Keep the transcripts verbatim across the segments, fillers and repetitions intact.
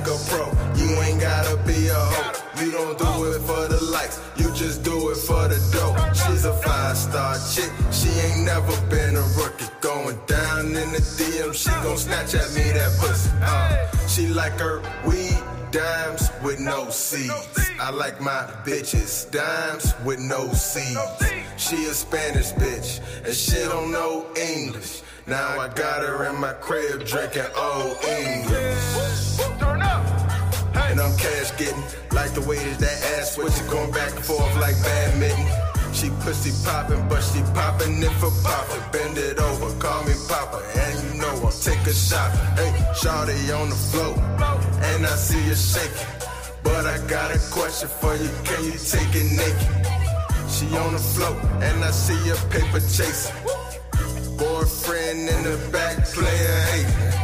like a pro. You ain't gotta be a hoe. You don't do it for the likes, you just do it for the dough. She's a five-star chick, she ain't never been a rookie. Going down in the D M, she gon' snatch at me that pussy. Uh, she like her weed dimes with no seeds. I like my bitches dimes with no seeds. She a Spanish bitch and she don't know English. Now I got her in my crib drinking old English. And I'm cash getting, like the way that that ass switching, going back and forth like badminton. She pussy poppin', but she poppin' it for poppin'. Bend it over, call me Papa, and you know I'll take a shot. Hey, shawty on the floor, and I see you shaking. But I got a question for you, can you take it naked? She on the floor, and I see your paper chasing. Boyfriend in the back, player hating.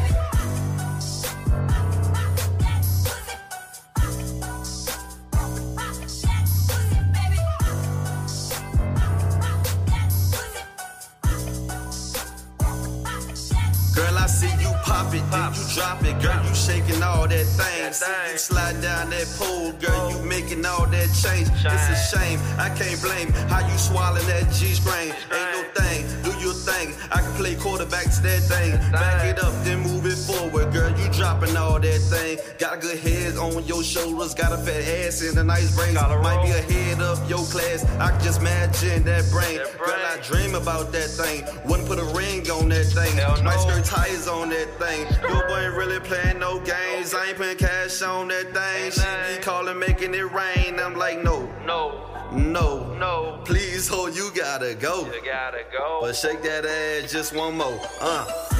Girl, I see you pop it, then you drop it. Girl, you shaking all that thing. See you slide down that pole, girl, you making all that change. It's a shame, I can't blame how you swallow that G-string. Ain't no thing, do your thing. I can play quarterback to that thing. Back it up, then move it forward. Girl, you dropping all that thing. Got a good head on your shoulders, got a fat ass and a nice brain. Might be ahead of your class, I can just imagine that brain. Girl, I dream about that thing. Wouldn't put a ring on that thing. Might skirt tires on that thing. Your boy ain't really playing no games. I ain't putting cash on that thing. She be calling, making it rain. I'm like, no, No, no, no. please, ho, you gotta go. You gotta go. But shake that ass just one more. Uh.